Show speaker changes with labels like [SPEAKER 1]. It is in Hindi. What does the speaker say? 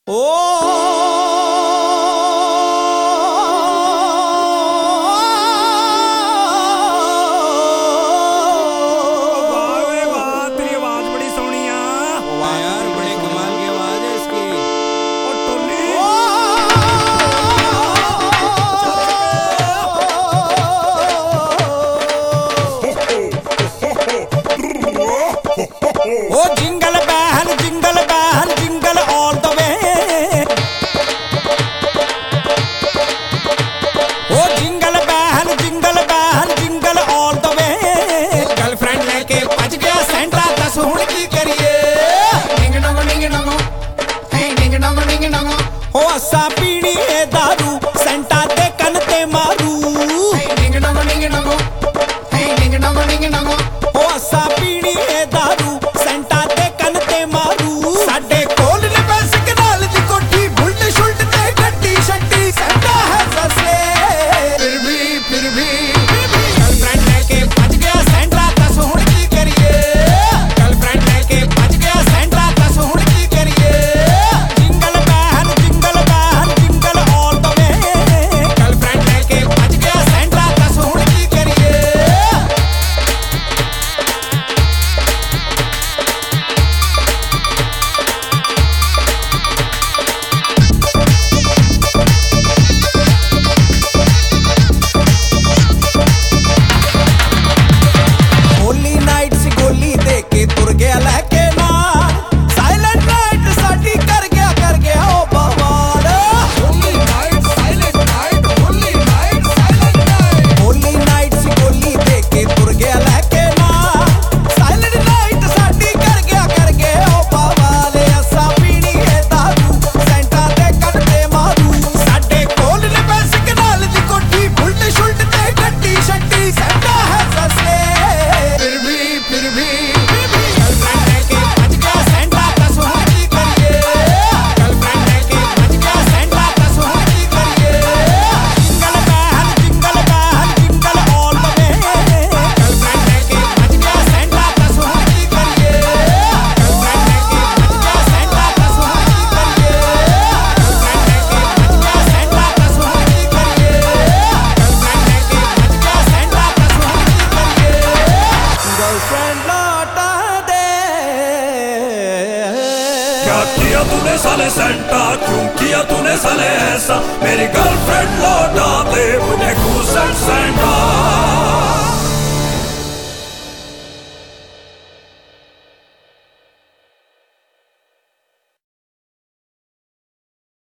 [SPEAKER 1] ओ जिंगल बहन जिंगल बहन jingle all the way. Oh jingle बहन जिंगल बहन jingle all the way. Girlfriend लेके भज गया सेंटा, दस हुण की करिए। Ding dong ding dong, hey ding dong ding dong. ओ असा पीनी है दारू, सेंटा दे कन ते मारू। Hey ding dong ding dong, hey ding dong ding dong. ओ असा पीनी है दारू,
[SPEAKER 2] किया तूने साले सेंटा, क्यों किया तूने साले ऐसा? मेरी गर्लफ्रेंड लौटा दे मुझे घूस सेंटा।